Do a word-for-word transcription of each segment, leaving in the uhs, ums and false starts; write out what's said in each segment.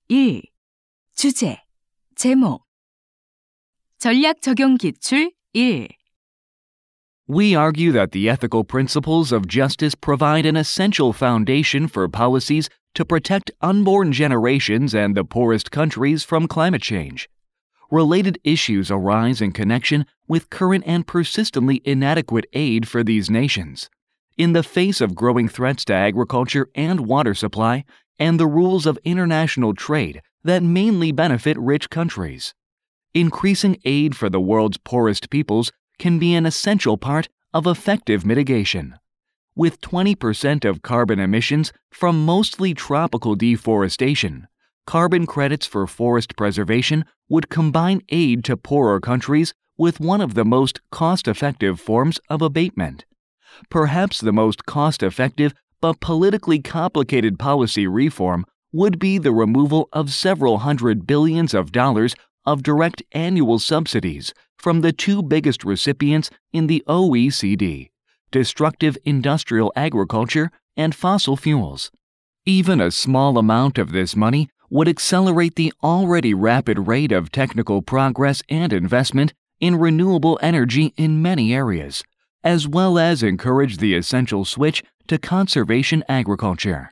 일. 주제, 제목. 전략 적용 기출 일. We argue that the ethical principles of justice provide an essential foundation for policies to protect unborn generations and the poorest countries from climate change. Related issues arise in connection with current and persistently inadequate aid for these nations. In the face of growing threats to agriculture and water supply, and the rules of international trade that mainly benefit rich countries. Increasing aid for the world's poorest peoples can be an essential part of effective mitigation. With twenty percent of carbon emissions from mostly tropical deforestation, carbon credits for forest preservation would combine aid to poorer countries with one of the most cost-effective forms of abatement. Perhaps the most cost-effective but politically complicated policy reform would be the removal of several hundred billions of dollars of direct annual subsidies from the two biggest recipients in the O E C D, destructive industrial agriculture and fossil fuels. Even a small amount of this money would accelerate the already rapid rate of technical progress and investment in renewable energy in many areas, as well as encourage the essential switch to conservation agriculture.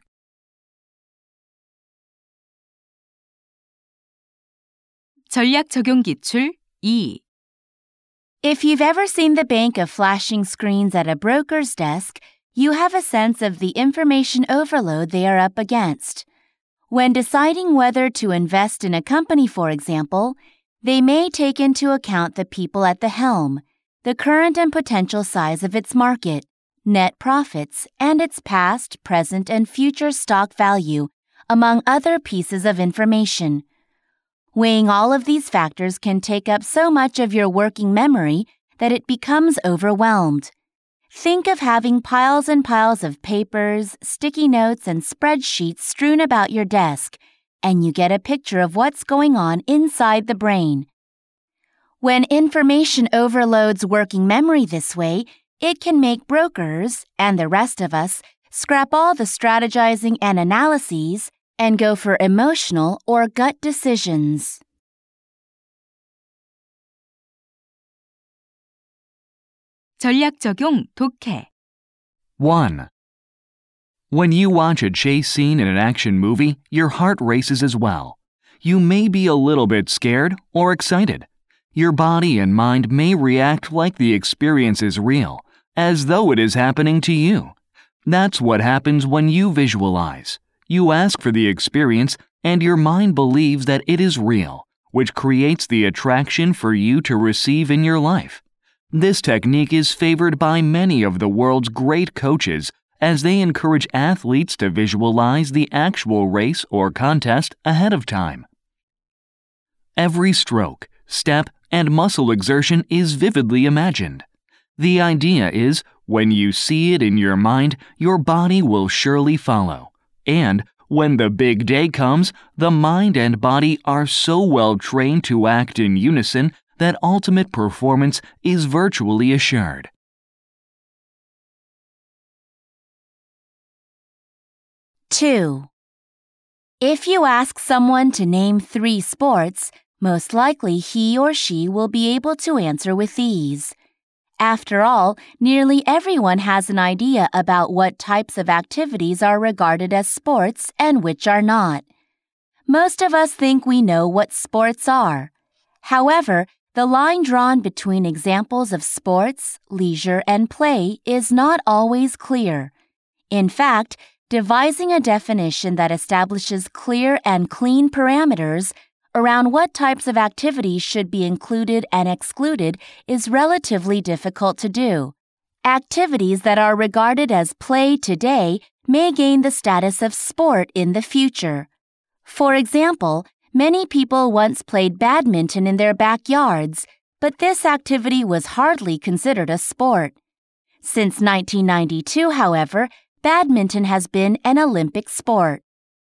전략 적용 기출 이. If you've ever seen the bank of flashing screens at a broker's desk, you have a sense of the information overload they are up against. When deciding whether to invest in a company, for example, they may take into account the people at the helm, the current and potential size of its market, net profits, and its past, present, and future stock value, among other pieces of information. Weighing all of these factors can take up so much of your working memory that it becomes overwhelmed. Think of having piles and piles of papers, sticky notes, and spreadsheets strewn about your desk, and you get a picture of what's going on inside the brain. When information overloads working memory this way, it can make brokers, and the rest of us, scrap all the strategizing and analyses and go for emotional or gut decisions. 전략 적용 독해. one. When you watch a chase scene in an action movie, your heart races as well. You may be a little bit scared or excited. Your body and mind may react like the experience is real, as though it is happening to you. That's what happens when you visualize. You ask for the experience, and your mind believes that it is real, which creates the attraction for you to receive in your life. This technique is favored by many of the world's great coaches as they encourage athletes to visualize the actual race or contest ahead of time. Every stroke, step, and muscle exertion is vividly imagined. The idea is, when you see it in your mind, your body will surely follow. And when the big day comes, the mind and body are so well trained to act in unison that ultimate performance is virtually assured. two. If you ask someone to name three sports, most likely he or she will be able to answer with ease. After all, nearly everyone has an idea about what types of activities are regarded as sports and which are not. Most of us think we know what sports are. However, the line drawn between examples of sports, leisure, and play is not always clear. In fact, devising a definition that establishes clear and clean parameters around what types of activities should be included and excluded is relatively difficult to do. Activities that are regarded as play today may gain the status of sport in the future. For example, many people once played badminton in their backyards, but this activity was hardly considered a sport. Since nineteen ninety-two, however, badminton has been an Olympic sport.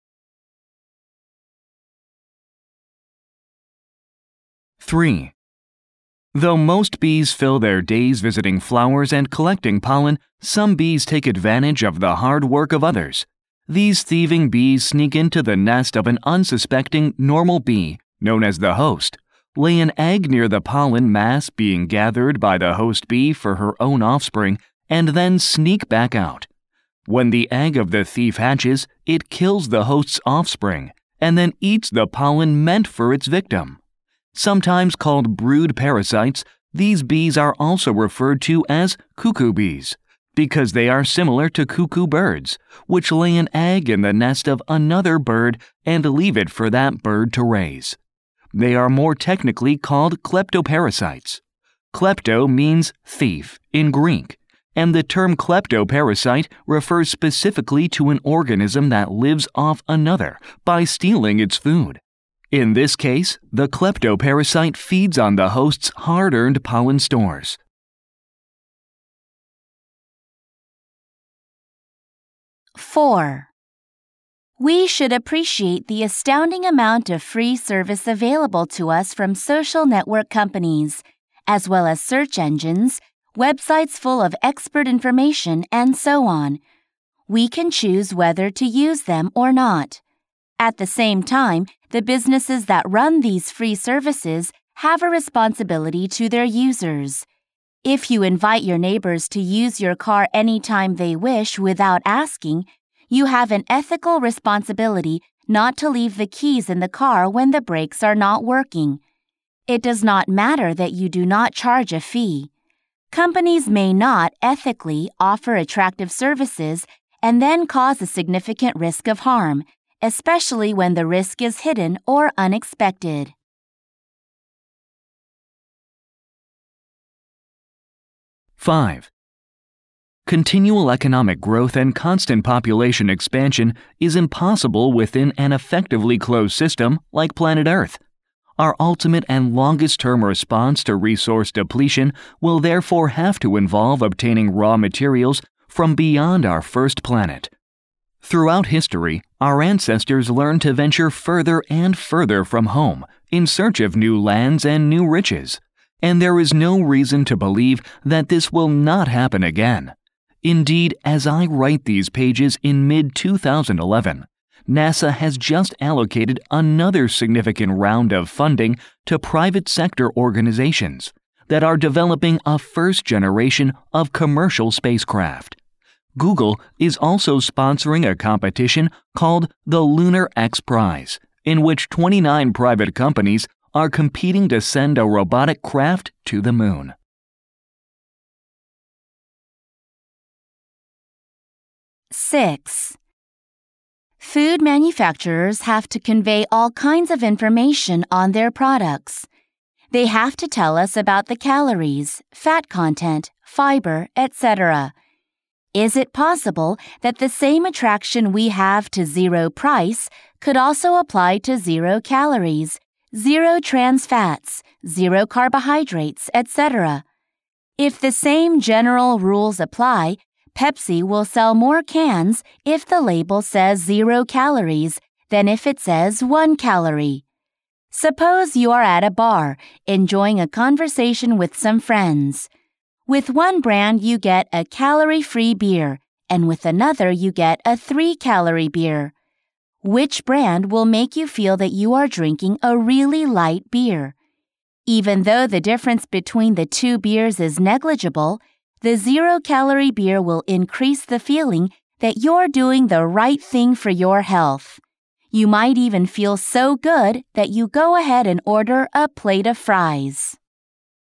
three. Though most bees fill their days visiting flowers and collecting pollen, some bees take advantage of the hard work of others. These thieving bees sneak into the nest of an unsuspecting normal bee, known as the host, lay an egg near the pollen mass being gathered by the host bee for her own offspring, and then sneak back out. When the egg of the thief hatches, it kills the host's offspring, and then eats the pollen meant for its victim. Sometimes called brood parasites, these bees are also referred to as cuckoo bees, because they are similar to cuckoo birds, which lay an egg in the nest of another bird and leave it for that bird to raise. They are more technically called kleptoparasites. Klepto means thief in Greek, and the term kleptoparasite refers specifically to an organism that lives off another by stealing its food. In this case, the kleptoparasite feeds on the host's hard-earned pollen stores. four. We should appreciate the astounding amount of free service available to us from social network companies, as well as search engines, websites full of expert information, and so on. We can choose whether to use them or not. At the same time, the businesses that run these free services have a responsibility to their users. If you invite your neighbors to use your car anytime they wish without asking, you have an ethical responsibility not to leave the keys in the car when the brakes are not working. It does not matter that you do not charge a fee. Companies may not ethically offer attractive services and then cause a significant risk of harm, especially when the risk is hidden or unexpected. five. Continual economic growth and constant population expansion is impossible within an effectively closed system like planet Earth. Our ultimate and longest-term response to resource depletion will therefore have to involve obtaining raw materials from beyond our first planet. Throughout history, our ancestors learned to venture further and further from home in search of new lands and new riches, and there is no reason to believe that this will not happen again. Indeed, as I write these pages in mid twenty eleven, NASA has just allocated another significant round of funding to private sector organizations that are developing a first generation of commercial spacecraft. Google is also sponsoring a competition called the Lunar X Prize, in which twenty-nine private companies are competing to send a robotic craft to the moon. six. Food manufacturers have to convey all kinds of information on their products. They have to tell us about the calories, fat content, fiber, et cetera. Is it possible that the same attraction we have to zero price could also apply to zero calories, zero trans fats, zero carbohydrates, et cetera? If the same general rules apply, Pepsi will sell more cans if the label says zero calories than if it says one calorie. Suppose you are at a bar enjoying a conversation with some friends. With one brand you get a calorie-free beer, and with another you get a three-calorie beer. Which brand will make you feel that you are drinking a really light beer? Even though the difference between the two beers is negligible, the zero-calorie beer will increase the feeling that you're doing the right thing for your health. You might even feel so good that you go ahead and order a plate of fries.